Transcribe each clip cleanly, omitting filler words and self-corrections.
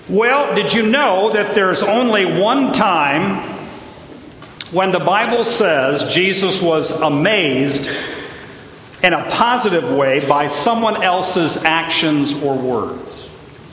Well, did you know that there's only one time when the Bible says Jesus was amazed in a positive way by someone else's actions or words?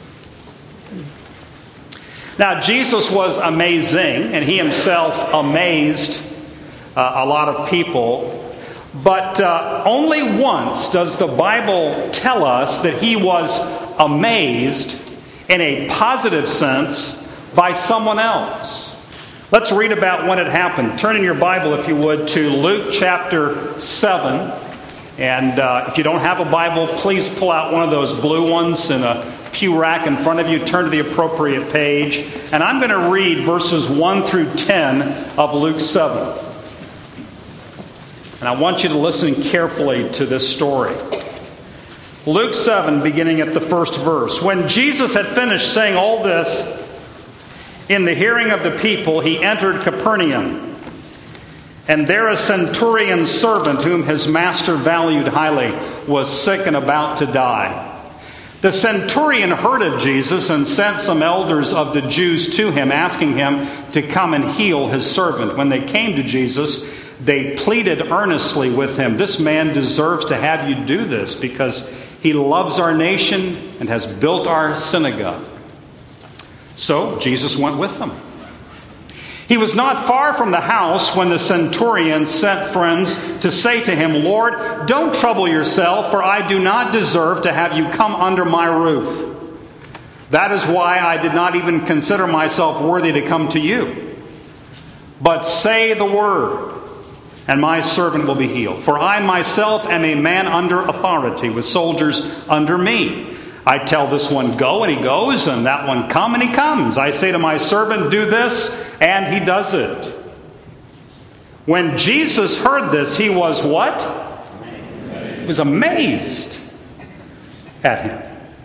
Now, Jesus was amazing, and he himself amazed a lot of people. But only once does the Bible tell us that he was amazed in a positive sense by someone else. Let's read about when it happened. Turn in your Bible, if you would, to Luke chapter 7. And if you don't have a Bible, please pull out one of those blue ones in a pew rack in front of you. Turn to the appropriate page. And I'm going to read verses 1 through 10 of Luke 7. And I want you to listen carefully to this story. Luke 7, beginning at the first verse. When Jesus had finished saying all this in the hearing of the people, he entered Capernaum. And there a centurion's servant, whom his master valued highly, was sick and about to die. The centurion heard of Jesus and sent some elders of the Jews to him, asking him to come and heal his servant. When they came to Jesus, they pleaded earnestly with him, "This man deserves to have you do this, because he loves our nation and has built our synagogue." So Jesus went with them. He was not far from the house when the centurion sent friends to say to him, "Lord, don't trouble yourself, for I do not deserve to have you come under my roof. That is why I did not even consider myself worthy to come to you. But say the word, and my servant will be healed. For I myself am a man under authority, with soldiers under me. I tell this one, go, and he goes, and that one, come, and he comes. I say to my servant, do this, and he does it." When Jesus heard this, he was what? He was amazed at him.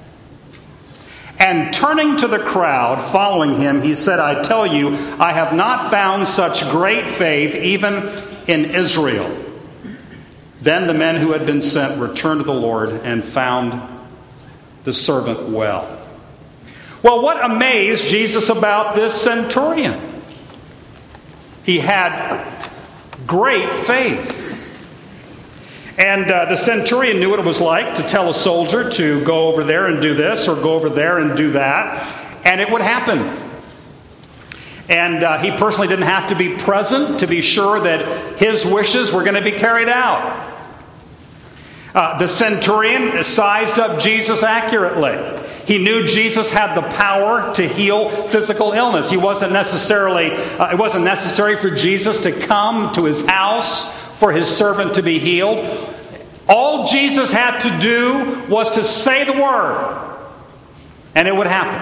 And turning to the crowd following him, he said, "I tell you, I have not found such great faith even in Israel." Then the men who had been sent returned to the Lord and found the servant well. Well, what amazed Jesus about this centurion? He had great faith. And the centurion knew what it was like to tell a soldier to go over there and do this, or go over there and do that, and it would happen. And he personally didn't have to be present to be sure that his wishes were going to be carried out. The centurion sized up Jesus accurately. He knew Jesus had the power to heal physical illness. It wasn't necessary for Jesus to come to his house for his servant to be healed. All Jesus had to do was to say the word, and it would happen.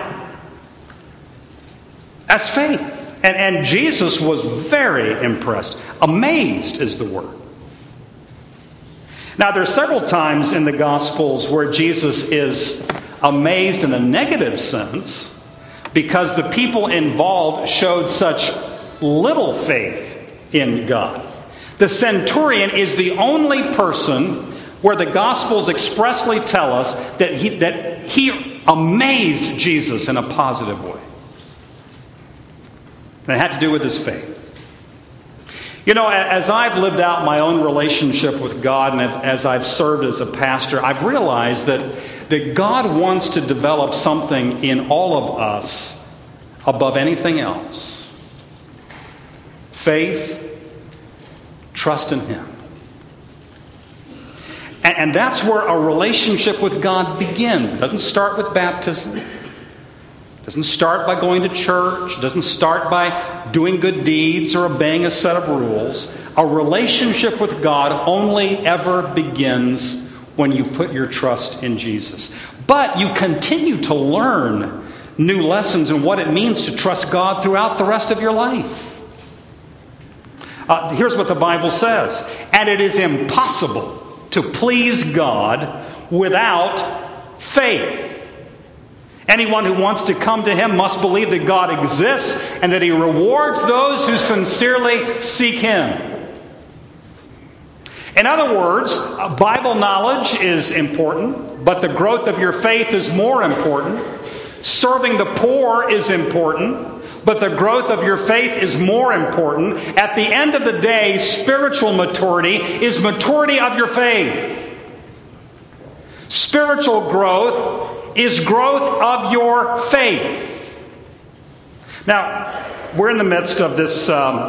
That's faith. And Jesus was very impressed. Amazed is the word. Now, there are several times in the Gospels where Jesus is amazed in a negative sense because the people involved showed such little faith in God. The centurion is the only person where the Gospels expressly tell us that he amazed Jesus in a positive way. And it had to do with his faith. You know, as I've lived out my own relationship with God and as I've served as a pastor, I've realized that God wants to develop something in all of us above anything else. Faith, trust in Him. And that's where a relationship with God begins. It doesn't start with baptism. It doesn't start by going to church. It doesn't start by doing good deeds or obeying a set of rules. A relationship with God only ever begins when you put your trust in Jesus. But you continue to learn new lessons in what it means to trust God throughout the rest of your life. Here's what the Bible says. And it is impossible to please God without faith. Anyone who wants to come to Him must believe that God exists and that He rewards those who sincerely seek Him. In other words, Bible knowledge is important, but the growth of your faith is more important. Serving the poor is important, but the growth of your faith is more important. At the end of the day, spiritual maturity is maturity of your faith. Spiritual growth is growth of your faith. Now, we're in the midst of this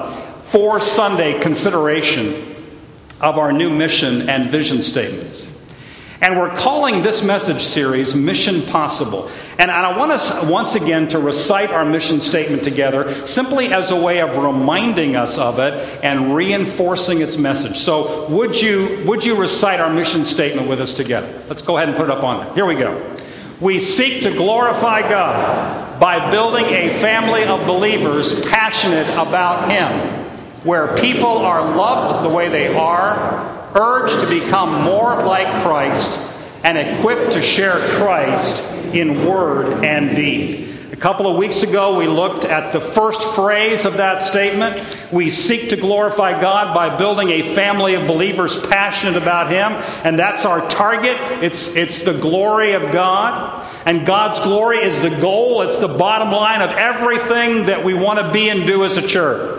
4-Sunday consideration of our new mission and vision statements. And we're calling this message series Mission Possible. And I want us once again to recite our mission statement together simply as a way of reminding us of it and reinforcing its message. So would you recite our mission statement with us together? Let's go ahead and put it up on there. Here we go. We seek to glorify God by building a family of believers passionate about Him, where people are loved the way they are, urged to become more like Christ, and equipped to share Christ in word and deed. A couple of weeks ago, we looked at the first phrase of that statement. We seek to glorify God by building a family of believers passionate about Him, and that's our target. It's the glory of God, and God's glory is the goal. It's the bottom line of everything that we want to be and do as a church.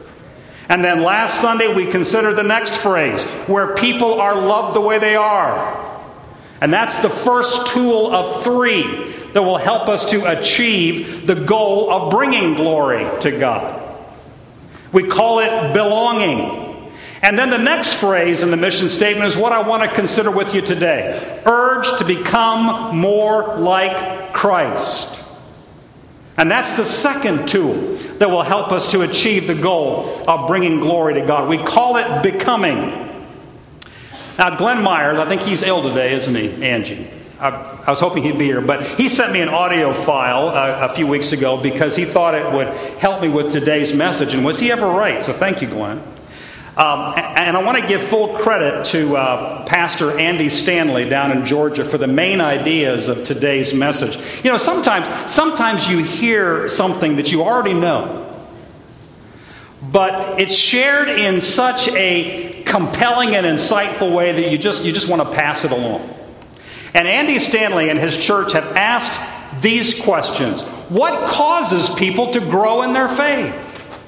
And then last Sunday, we considered the next phrase, where people are loved the way they are. And that's the first tool of 3 that will help us to achieve the goal of bringing glory to God. We call it belonging. And then the next phrase in the mission statement is what I want to consider with you today. Urged to become more like Christ. And that's the second tool that will help us to achieve the goal of bringing glory to God. We call it becoming. Now, Glenn Myers, I think he's ill today, isn't he, Angie? I was hoping he'd be here, but he sent me an audio file a few weeks ago because he thought it would help me with today's message. And was he ever right? So thank you, Glenn. And I want to give full credit to Pastor Andy Stanley down in Georgia for the main ideas of today's message. You know, sometimes you hear something that you already know, but it's shared in such a compelling and insightful way that you just want to pass it along. And Andy Stanley and his church have asked these questions. What causes people to grow in their faith?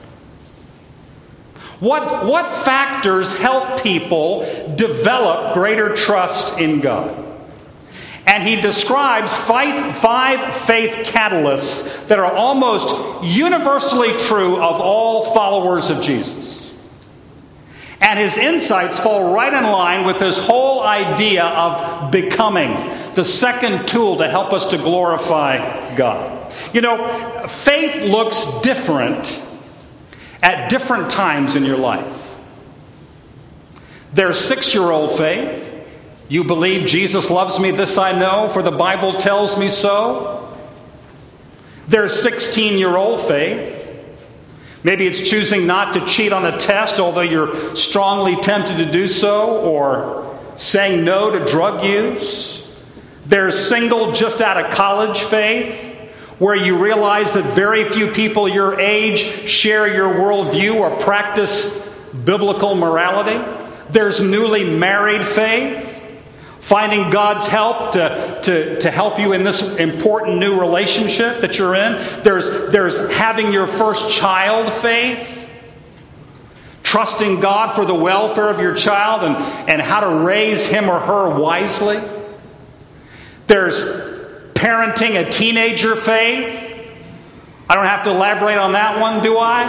What factors help people develop greater trust in God? And he describes 5 faith catalysts that are almost universally true of all followers of Jesus. And his insights fall right in line with this whole idea of becoming, the second tool to help us to glorify God. You know, faith looks different at different times in your life. There's 6-year-old faith. You believe Jesus loves me, this I know, for the Bible tells me so. There's 16-year-old faith. Maybe it's choosing not to cheat on a test, although you're strongly tempted to do so, or saying no to drug use. There's single, just out of college faith, where you realize that very few people your age share your worldview or practice biblical morality. There's newly married faith, finding God's help to help you in this important new relationship that you're in. There's having your first child faith, trusting God for the welfare of your child and how to raise him or her wisely. There's parenting a teenager faith. I don't have to elaborate on that one, do I?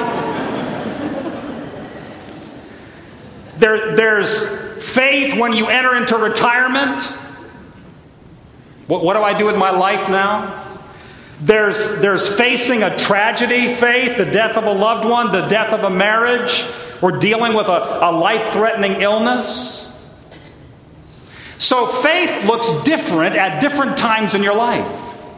There's faith when you enter into retirement. What do I do with my life now? There's facing a tragedy faith, the death of a loved one, the death of a marriage, or dealing with a life-threatening illness. So faith looks different at different times in your life.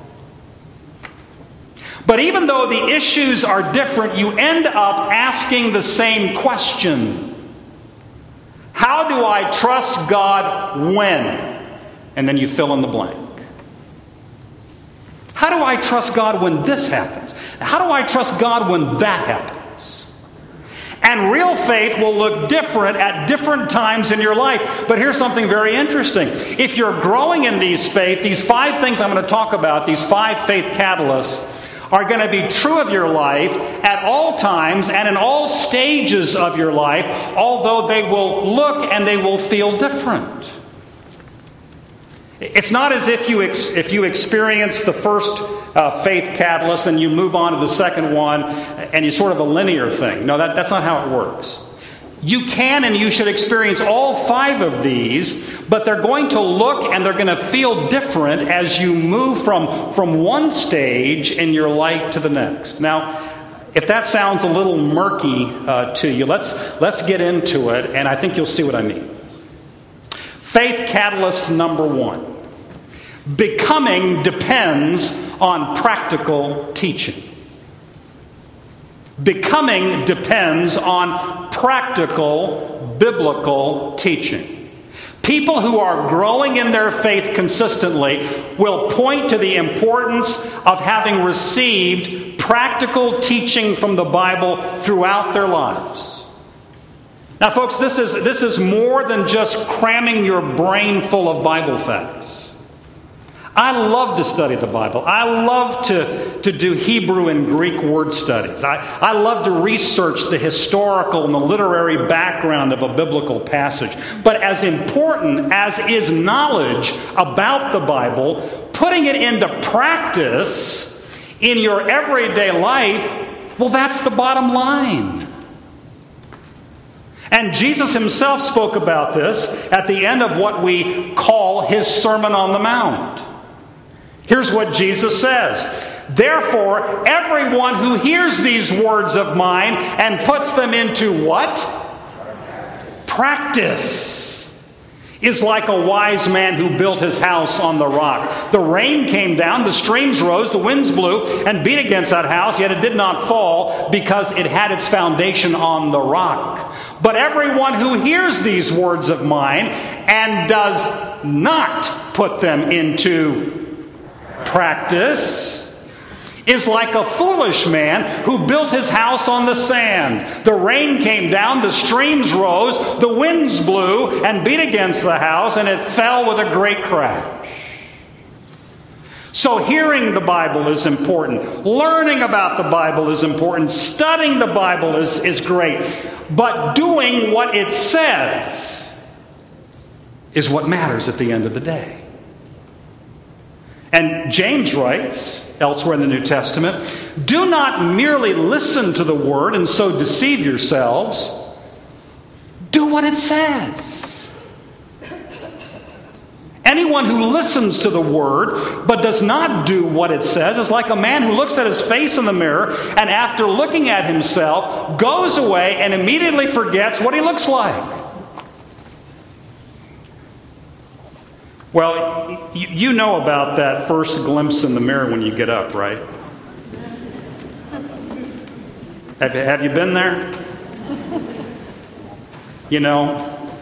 But even though the issues are different, you end up asking the same question. How do I trust God when? And then you fill in the blank. How do I trust God when this happens? How do I trust God when that happens? And real faith will look different at different times in your life. But here's something very interesting. If you're growing in these 5 things I'm going to talk about, these 5 faith catalysts, are going to be true of your life at all times and in all stages of your life, although they will look and they will feel different. It's not as if you experience the first faith catalyst and you move on to the second one and you sort of a linear thing. No, that's not how it works. You can and you should experience all 5 of these, but they're going to look and they're going to feel different as you move from one stage in your life to the next. Now, if that sounds a little murky to you, let's get into it, and I think you'll see what I mean. Faith catalyst number 1. Becoming depends on practical teaching. Becoming depends on practical biblical teaching. People who are growing in their faith consistently will point to the importance of having received practical teaching from the Bible throughout their lives. Now, folks, this is more than just cramming your brain full of Bible facts. I love to study the Bible. I love to do Hebrew and Greek word studies. I love to research the historical and the literary background of a biblical passage. But as important as is knowledge about the Bible, putting it into practice in your everyday life, well, that's the bottom line. And Jesus himself spoke about this at the end of what we call his Sermon on the Mount. Here's what Jesus says. Therefore, everyone who hears these words of mine and puts them into what? Practice is like a wise man who built his house on the rock. The rain came down, the streams rose, the winds blew and beat against that house, yet it did not fall because it had its foundation on the rock. But everyone who hears these words of mine and does not put them into practice is like a foolish man who built his house on the sand. The rain came down, the streams rose, the winds blew and beat against the house, and it fell with a great crash. So hearing the Bible is important. Learning about the Bible is important. Studying the Bible is great. But doing what it says is what matters at the end of the day. And James writes, elsewhere in the New Testament, do not merely listen to the word and so deceive yourselves. Do what it says. Anyone who listens to the word but does not do what it says is like a man who looks at his face in the mirror and after looking at himself goes away and immediately forgets what he looks like. Well, you know about that first glimpse in the mirror when you get up, right? Have you been there? You know,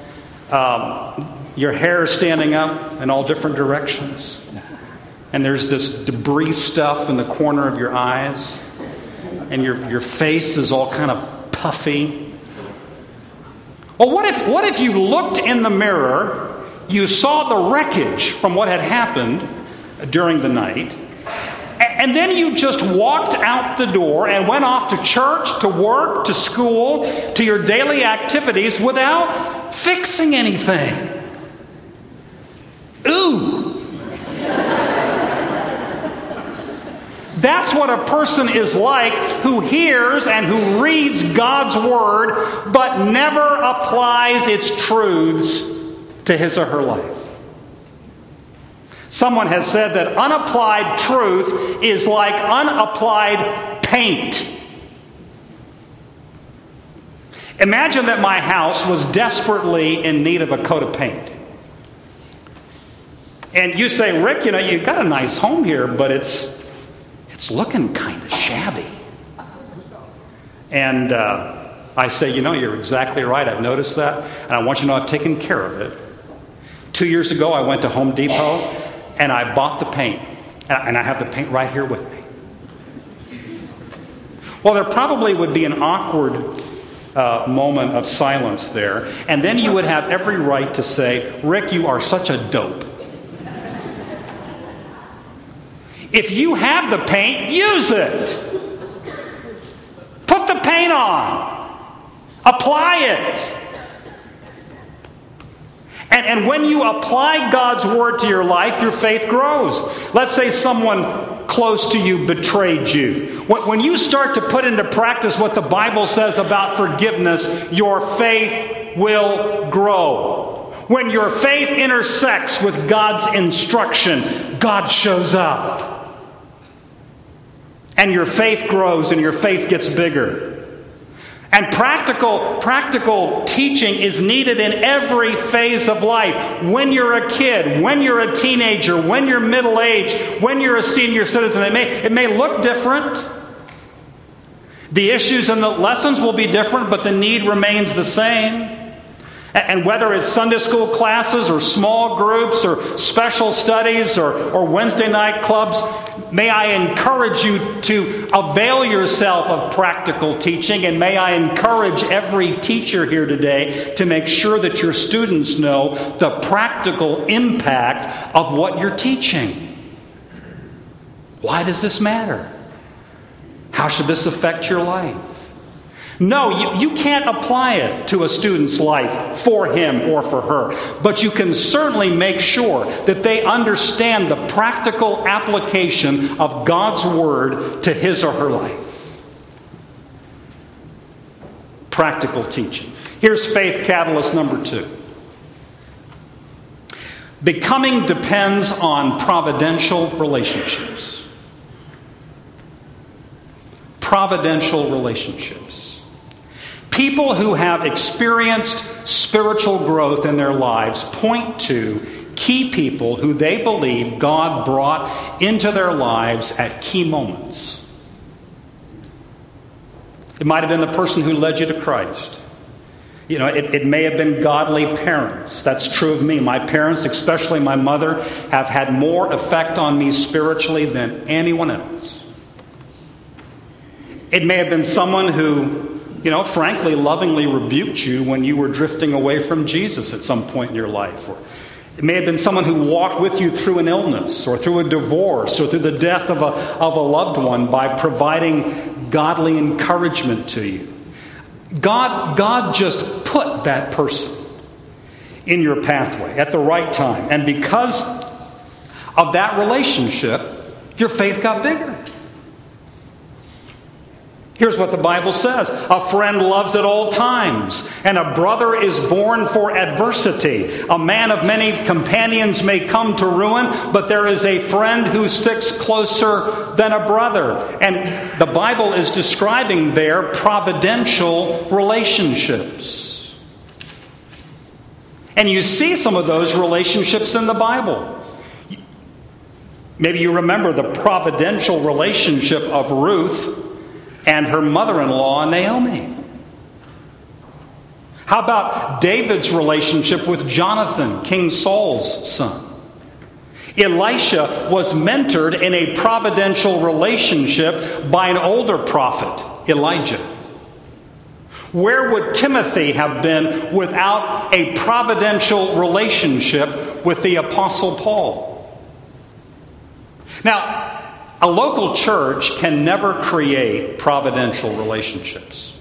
your hair is standing up in all different directions. And there's this debris stuff in the corner of your eyes. And your face is all kind of puffy. Well, what if you looked in the mirror, you saw the wreckage from what had happened during the night, and then you just walked out the door and went off to church, to work, to school, to your daily activities without fixing anything? Ooh! That's what a person is like who hears and who reads God's Word but never applies its truths to his or her life. Someone has said that unapplied truth is like unapplied paint. Imagine that my house was desperately in need of a coat of paint. And you say, Rick, you've got a nice home here, but it's looking kind of shabby. And I say, you're exactly right. I've noticed that. And I want you to know I've taken care of it. 2 years ago, I went to Home Depot and I bought the paint. And I have the paint right here with me. Well, there probably would be an awkward moment of silence there. And then you would have every right to say, Rick, you are such a dope. If you have the paint, use it. Put the paint on. Apply it. And when you apply God's word to your life, your faith grows. Let's say someone close to you betrayed you. When you start to put into practice what the Bible says about forgiveness, your faith will grow. When your faith intersects with God's instruction, God shows up. And your faith grows and your faith gets bigger. And practical teaching is needed in every phase of life. When you're a kid, when you're a teenager, when you're middle-aged, when you're a senior citizen, it may look different. The issues and the lessons will be different, but the need remains the same. And whether it's Sunday school classes or small groups or special studies or Wednesday night clubs, may I encourage you to avail yourself of practical teaching, and may I encourage every teacher here today to make sure that your students know the practical impact of what you're teaching. Why does this matter? How should this affect your life? No, you can't apply it to a student's life for him or for her. But you can certainly make sure that they understand the practical application of God's word to his or her life. Practical teaching. Here's faith catalyst number 2. Becoming depends on providential relationships. Providential relationships. People who have experienced spiritual growth in their lives point to key people who they believe God brought into their lives at key moments. It might have been the person who led you to Christ. You know, it may have been godly parents. That's true of me. My parents, especially my mother, have had more effect on me spiritually than anyone else. It may have been someone who, frankly, lovingly rebuked you when you were drifting away from Jesus at some point in your life. Or it may have been someone who walked with you through an illness or through a divorce or through the death of a loved one by providing godly encouragement to you. God just put that person in your pathway at the right time. And because of that relationship, your faith got bigger. Here's what the Bible says. A friend loves at all times, and a brother is born for adversity. A man of many companions may come to ruin, but there is a friend who sticks closer than a brother. And the Bible is describing their providential relationships. And you see some of those relationships in the Bible. Maybe you remember the providential relationship of Ruth and her mother-in-law, Naomi. How about David's relationship with Jonathan, King Saul's son? Elisha was mentored in a providential relationship by an older prophet, Elijah. Where would Timothy have been without a providential relationship with the Apostle Paul? Now, a local church can never create providential relationships.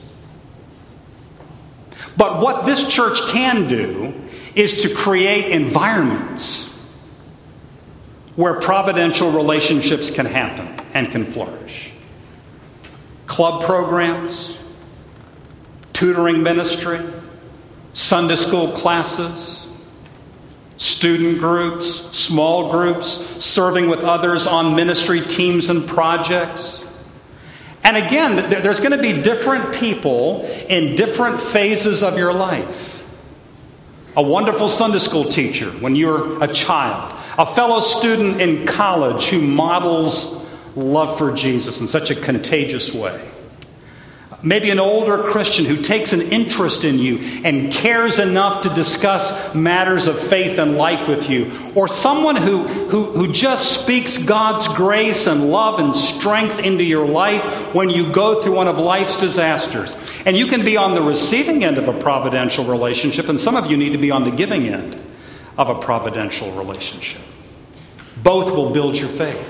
But what this church can do is to create environments where providential relationships can happen and can flourish. Club programs, tutoring ministry, Sunday school classes, student groups, small groups, serving with others on ministry teams and projects. And again, there's going to be different people in different phases of your life. A wonderful Sunday school teacher when you're a child. A fellow student in college who models love for Jesus in such a contagious way. Maybe an older Christian who takes an interest in you and cares enough to discuss matters of faith and life with you. Or someone who just speaks God's grace and love and strength into your life when you go through one of life's disasters. And you can be on the receiving end of a providential relationship, and some of you need to be on the giving end of a providential relationship. Both will build your faith.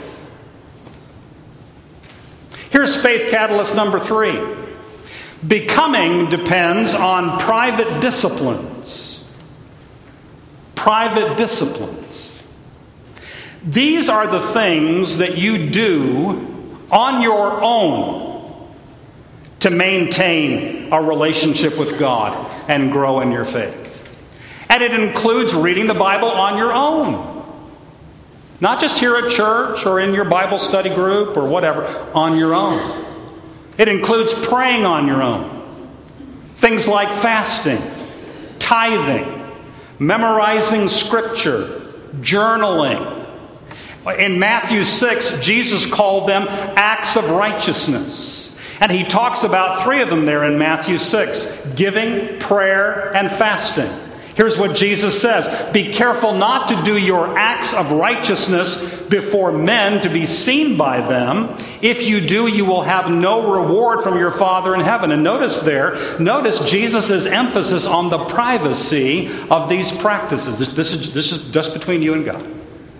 Here's faith catalyst number 3. Becoming depends on private disciplines. Private disciplines. These are the things that you do on your own to maintain a relationship with God and grow in your faith. And it includes reading the Bible on your own. Not just here at church or in your Bible study group or whatever, on your own. It includes praying on your own. Things like fasting, tithing, memorizing Scripture, journaling. In Matthew 6, Jesus called them acts of righteousness. And he talks about 3 of them there in Matthew 6, giving, prayer, and fasting. Here's what Jesus says. Be careful not to do your acts of righteousness before men to be seen by them. If you do, you will have no reward from your Father in heaven. And notice Jesus' emphasis on the privacy of these practices. This is just between you and God.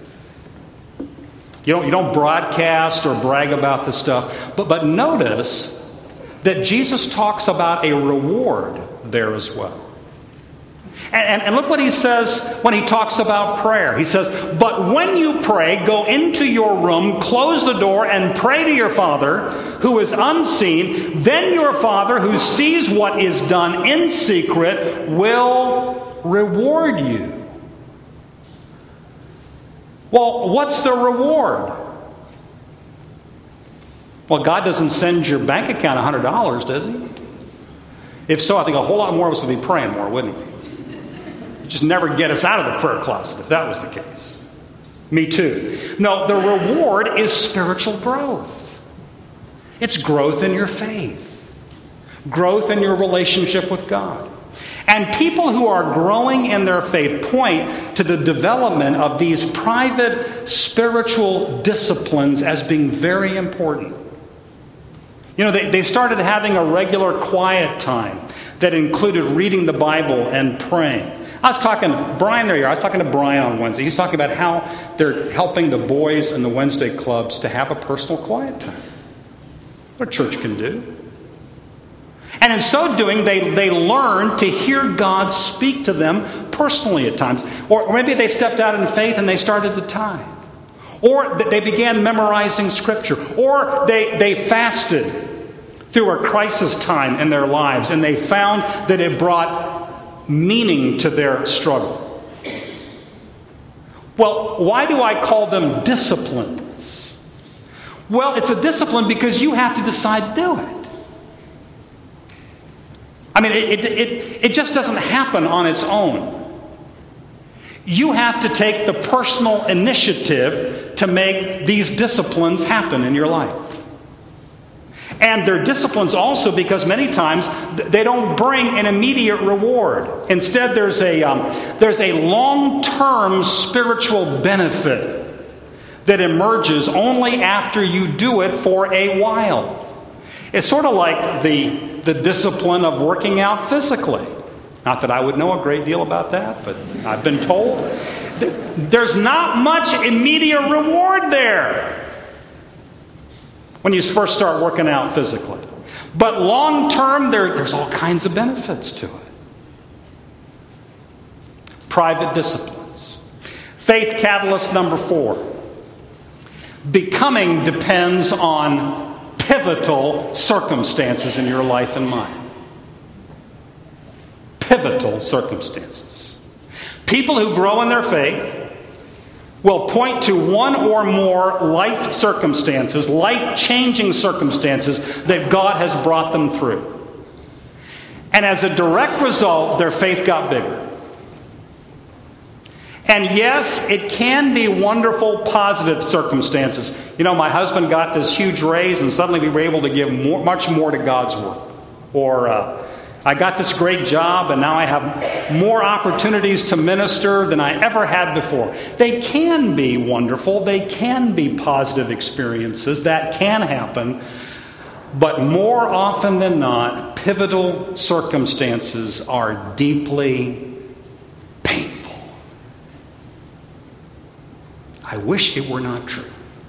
You don't broadcast or brag about this stuff. But notice that Jesus talks about a reward there as well. And look what he says when he talks about prayer. He says, but when you pray, go into your room, close the door, and pray to your Father who is unseen. Then your Father who sees what is done in secret will reward you. Well, what's the reward? Well, God doesn't send your bank account $100, does he? If so, I think a whole lot more of us would be praying more, wouldn't we? Just never get us out of the prayer closet if that was the case. Me too. No, the reward is spiritual growth. It's growth in your faith. Growth in your relationship with God. And people who are growing in their faith point to the development of these private spiritual disciplines as being very important. You know, they started having a regular quiet time that included reading the Bible and praying. I was talking to Brian on Wednesday. He's talking about how they're helping the boys in the Wednesday clubs to have a personal quiet time. What a church can do. And in so doing, they learn to hear God speak to them personally at times. Or maybe they stepped out in faith and they started to tithe. Or they began memorizing Scripture. Or they fasted through a crisis time in their lives. And they found that it brought meaning to their struggle. Well, why do I call them disciplines? Well, it's a discipline because you have to decide to do it. I mean, it just doesn't happen on its own. You have to take the personal initiative to make these disciplines happen in your life. And they're disciplines also because many times they don't bring an immediate reward. Instead, there's a long-term spiritual benefit that emerges only after you do it for a while. It's sort of like the discipline of working out physically. Not that I would know a great deal about that, but I've been told. There's not much immediate reward there when you first start working out physically. But long term, there's all kinds of benefits to it. Private disciplines. Faith catalyst number 4. Becoming depends on pivotal circumstances in your life and mine. Pivotal circumstances. People who grow in their faith will point to one or more life circumstances, life-changing circumstances that God has brought them through. And as a direct result, their faith got bigger. And yes, it can be wonderful, positive circumstances. You know, my husband got this huge raise and suddenly we were able to give much more to God's work. Or I got this great job and now I have more opportunities to minister than I ever had before. They can be wonderful. They can be positive experiences. That can happen. But more often than not, pivotal circumstances are deeply painful. I wish it were not true,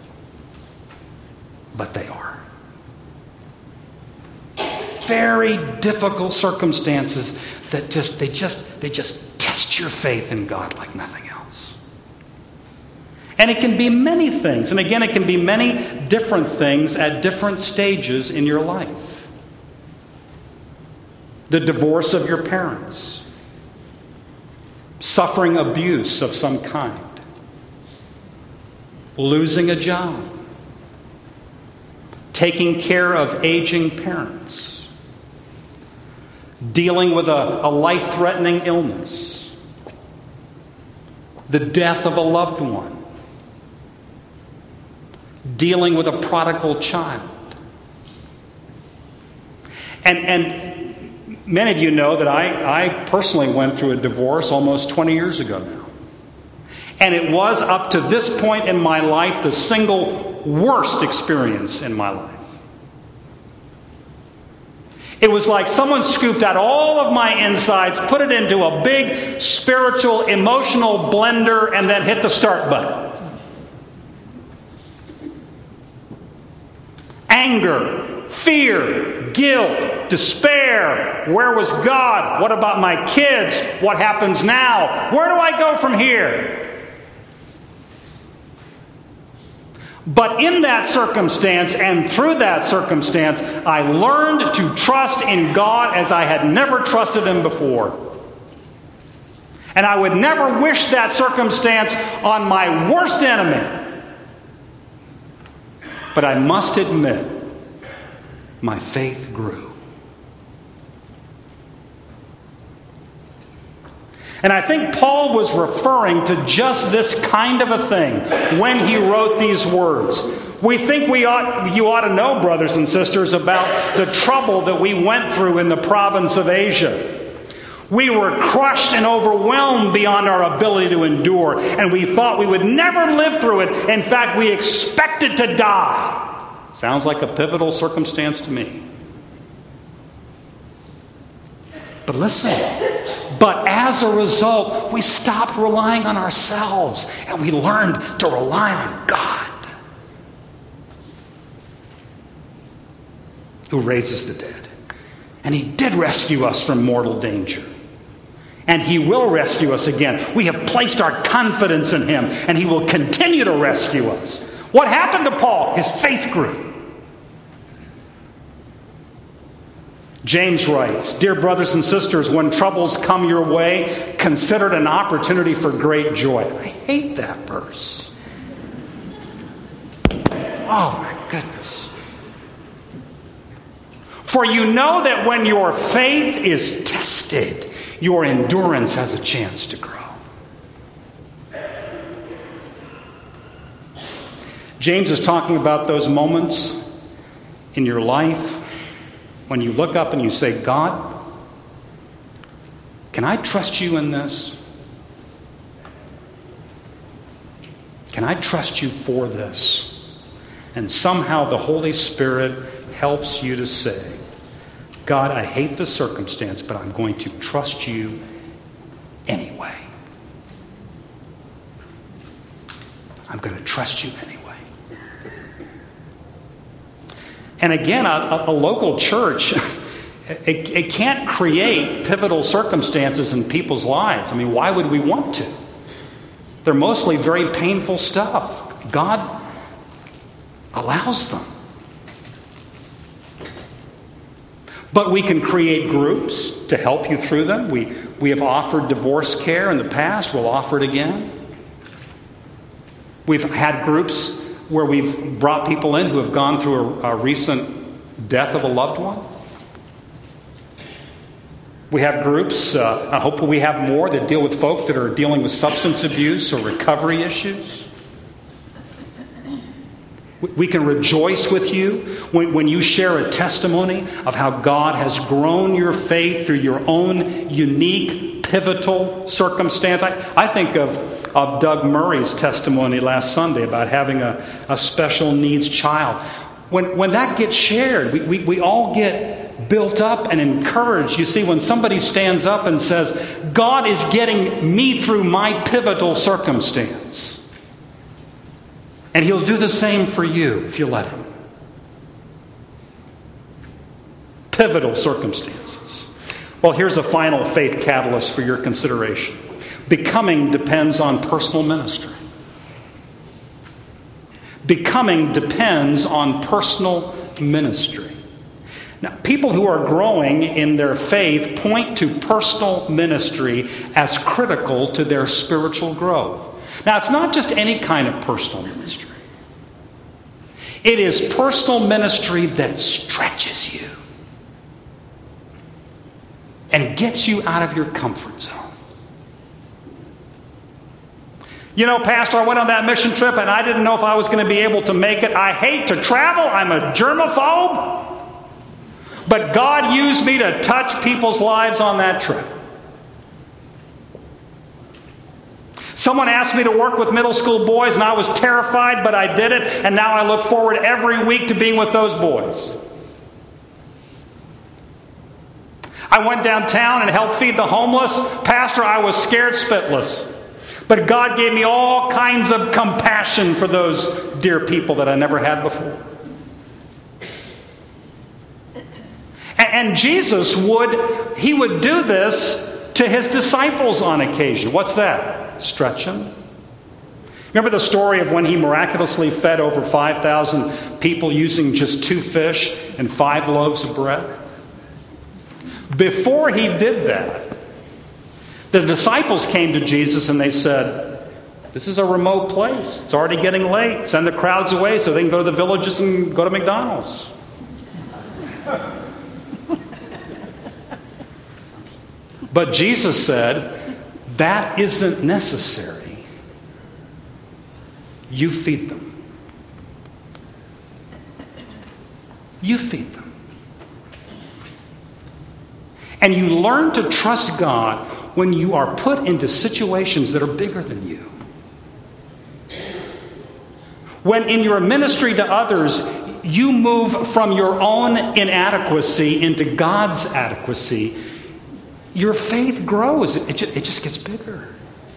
but they are. Very difficult circumstances that they just test your faith in God like nothing else. And it can be many things. And again, it can be many different things at different stages in your life. The divorce of your parents. Suffering abuse of some kind. Losing a job. Taking care of aging parents. Dealing with a life-threatening illness. The death of a loved one. Dealing with a prodigal child. And many of you know that I personally went through a divorce almost 20 years ago now. And it was, up to this point in my life, the single worst experience in my life. It was like someone scooped out all of my insides, put it into a big spiritual, emotional blender, and then hit the start button. Anger, fear, guilt, despair. Where was God? What about my kids? What happens now? Where do I go from here? But in that circumstance and through that circumstance, I learned to trust in God as I had never trusted Him before. And I would never wish that circumstance on my worst enemy. But I must admit, my faith grew. And I think Paul was referring to just this kind of a thing when he wrote these words. We think you ought to know, brothers and sisters, about the trouble that we went through in the province of Asia. We were crushed and overwhelmed beyond our ability to endure, and we thought we would never live through it. In fact, we expected to die. Sounds like a pivotal circumstance to me. But listen. But as a result, we stopped relying on ourselves and we learned to rely on God, who raises the dead. And He did rescue us from mortal danger. And He will rescue us again. We have placed our confidence in Him, and He will continue to rescue us. What happened to Paul? His faith grew. James writes, "Dear brothers and sisters, when troubles come your way, consider it an opportunity for great joy." I hate that verse. Oh my goodness. "For you know that when your faith is tested, your endurance has a chance to grow." James is talking about those moments in your life when you look up and you say, "God, can I trust you in this? Can I trust you for this?" And somehow the Holy Spirit helps you to say, "God, I hate the circumstance, but I'm going to trust you anyway. I'm going to trust you anyway." And again, a local church, it can't create pivotal circumstances in people's lives. I mean, why would we want to? They're mostly very painful stuff. God allows them. But we can create groups to help you through them. We have offered divorce care in the past. We'll offer it again. We've had groups where we've brought people in who have gone through a recent death of a loved one. We have groups, I hope we have more, that deal with folks that are dealing with substance abuse or recovery issues. We can rejoice with you when you share a testimony of how God has grown your faith through your own unique, pivotal circumstance. I think of Doug Murray's testimony last Sunday about having a special needs child. When that gets shared, we all get built up and encouraged. You see, when somebody stands up and says, God is getting me through my pivotal circumstance. And He'll do the same for you if you let Him. Pivotal circumstances. Well, here's a final faith catalyst for your consideration. Becoming depends on personal ministry. Becoming depends on personal ministry. Now, people who are growing in their faith point to personal ministry as critical to their spiritual growth. Now, it's not just any kind of personal ministry. It is personal ministry that stretches you and gets you out of your comfort zone. You know, Pastor, I went on that mission trip and I didn't know if I was going to be able to make it. I hate to travel. I'm a germaphobe. But God used me to touch people's lives on that trip. Someone asked me to work with middle school boys and I was terrified, but I did it. And now I look forward every week to being with those boys. I went downtown and helped feed the homeless. Pastor, I was scared spitless. But God gave me all kinds of compassion for those dear people that I never had before. And Jesus would do this to His disciples on occasion. What's that? Stretch them. Remember the story of when He miraculously fed over 5,000 people using just 2 fish and 5 loaves of bread? Before He did that, the disciples came to Jesus and they said, this is a remote place. It's already getting late. Send the crowds away so they can go to the villages and go to McDonald's. But Jesus said, that isn't necessary. You feed them. You feed them. And you learn to trust God when you are put into situations that are bigger than you. When in your ministry to others, you move from your own inadequacy into God's adequacy, your faith grows. It just gets bigger.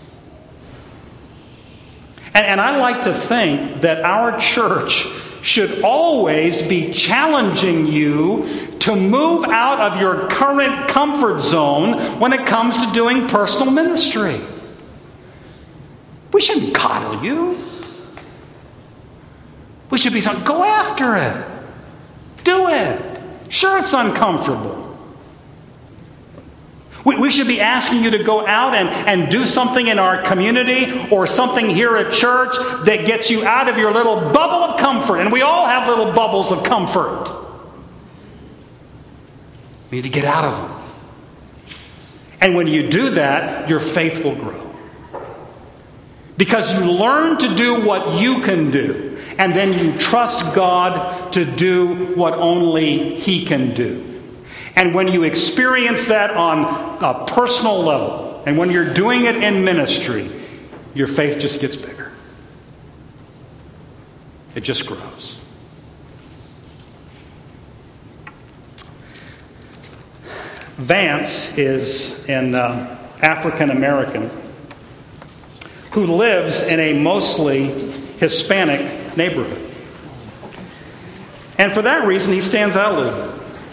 And I like to think that our church should always be challenging you to move out of your current comfort zone when it comes to doing personal ministry. We shouldn't coddle you. We should be saying, go after it. Do it. Sure, it's uncomfortable. We should be asking you to go out and do something in our community or something here at church that gets you out of your little bubble of comfort. And we all have little bubbles of comfort. We need to get out of them. And when you do that, your faith will grow. Because you learn to do what you can do. And then you trust God to do what only He can do. And when you experience that on a personal level, and when you're doing it in ministry, your faith just gets bigger. It just grows. Vance is an African American who lives in a mostly Hispanic neighborhood. And for that reason, he stands out a little bit.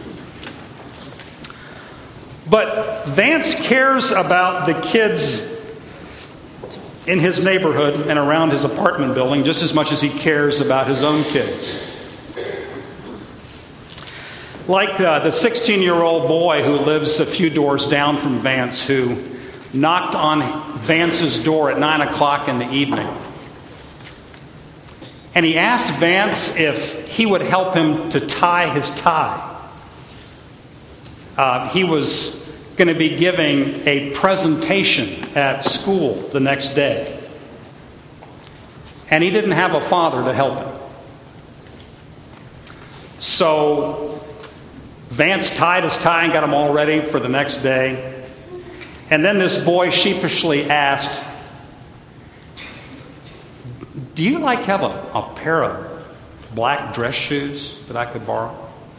But Vance cares about the kids in his neighborhood and around his apartment building just as much as he cares about his own kids. Like the 16-year-old boy who lives a few doors down from Vance, who knocked on Vance's door at 9 o'clock in the evening. And he asked Vance if he would help him to tie his tie. He was going to be giving a presentation at school the next day. And he didn't have a father to help him. So Vance tied his tie and got him all ready for the next day. And then this boy sheepishly asked, "Do you have a pair of black dress shoes that I could borrow?"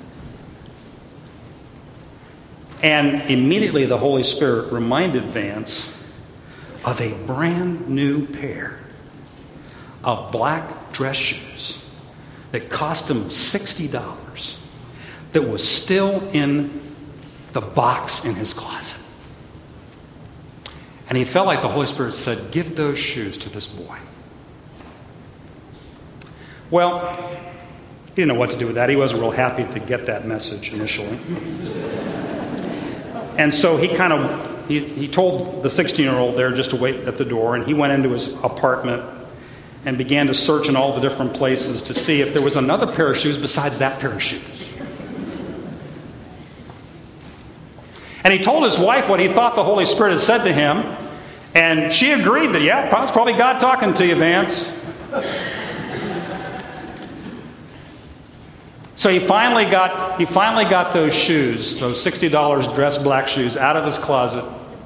And immediately the Holy Spirit reminded Vance of a brand new pair of black dress shoes that cost him $60 that was still in the box in his closet. And he felt like the Holy Spirit said, "Give those shoes to this boy." Well, he didn't know what to do with that. He wasn't real happy to get that message initially. And so he told the 16-year-old there just to wait at the door, and he went into his apartment and began to search in all the different places to see if there was another pair of shoes besides that pair of shoes. And he told his wife what he thought the Holy Spirit had said to him, and she agreed that, "Yeah, it's probably God talking to you, Vance." So he finally got those shoes, those $60 dress black shoes, out of his closet,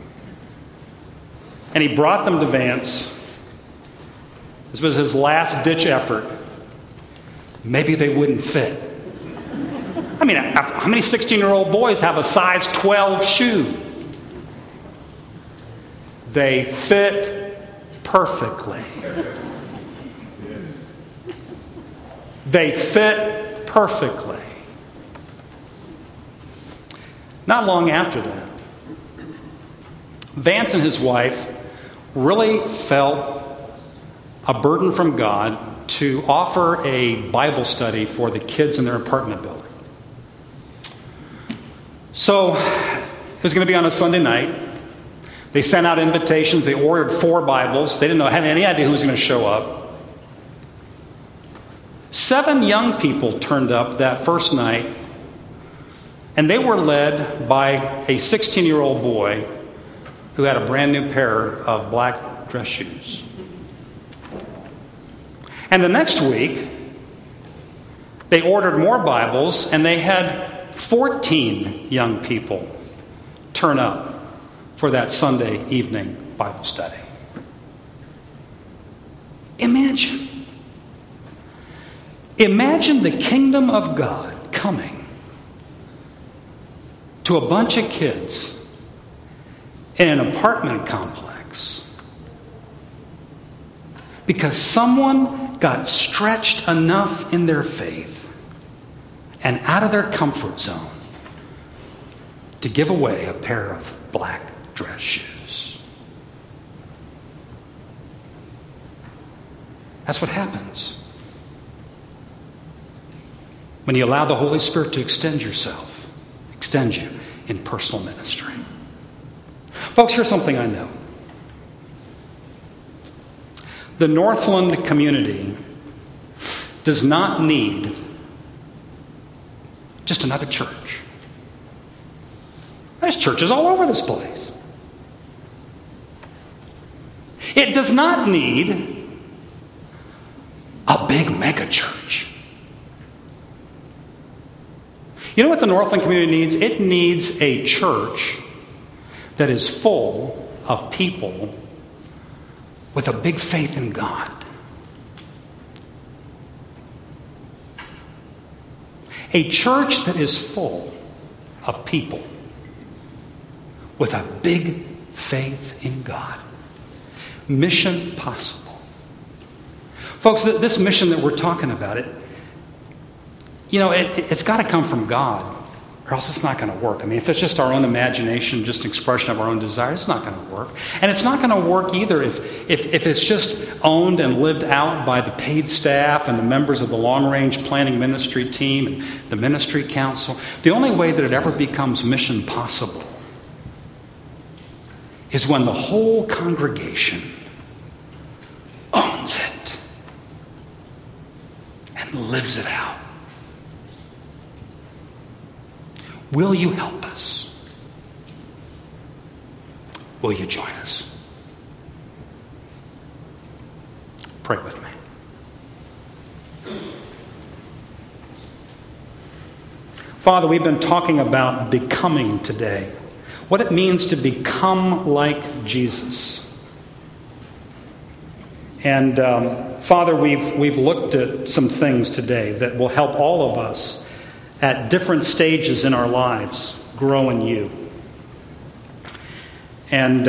and he brought them to Vance. This was his last-ditch effort. Maybe they wouldn't fit. I mean, how many 16-year-old boys have a size 12 shoe? They fit perfectly. They fit perfectly. Not long after that, Vance and his wife really felt a burden from God to offer a Bible study for the kids in their apartment building. So it was going to be on a Sunday night. They sent out invitations. They ordered 4 Bibles. They didn't have any idea who was going to show up. 7 young people turned up that first night, and they were led by a 16-year-old boy who had a brand new pair of black dress shoes. And the next week, they ordered more Bibles, and they had 14 young people turn up for that Sunday evening Bible study. Imagine the kingdom of God coming to a bunch of kids in an apartment complex because someone got stretched enough in their faith and out of their comfort zone to give away a pair of black dress shoes. That's what happens when you allow the Holy Spirit to extend you in personal ministry. Folks, here's something I know. The Northland community does not need just another church. There's churches all over this place. It does not need a big mega church. You know what the Northland community needs? It needs a church that is full of people with a big faith in God. A church that is full of people with a big faith in God. Mission possible. Folks, this mission that we're talking about, it's got to come from God, or else it's not going to work. I mean, if it's just our own imagination, just expression of our own desires, it's not going to work. And it's not going to work either if it's just owned and lived out by the paid staff and the members of the long-range planning ministry team and the ministry council. The only way that it ever becomes mission possible is when the whole congregation owns it and lives it out. Will you help us? Will you join us? Pray with me. Father, we've been talking about becoming today. What it means to become like Jesus. And Father, we've looked at some things today that will help all of us at different stages in our lives grow in you. And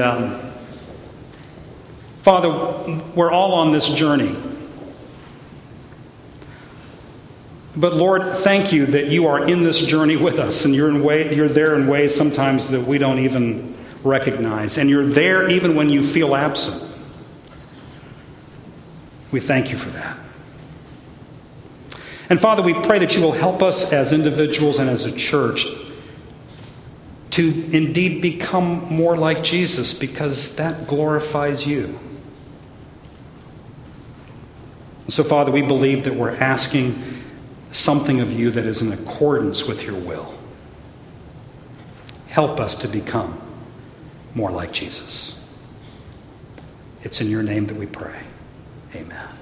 Father, we're all on this journey. But Lord, thank you that you are in this journey with us, and you're there in ways sometimes that we don't even recognize. And you're there even when you feel absent. We thank you for that. And Father, we pray that you will help us as individuals and as a church to indeed become more like Jesus, because that glorifies you. So, Father, we believe that we're asking something of you that is in accordance with your will. Help us to become more like Jesus. It's in your name that we pray. Amen.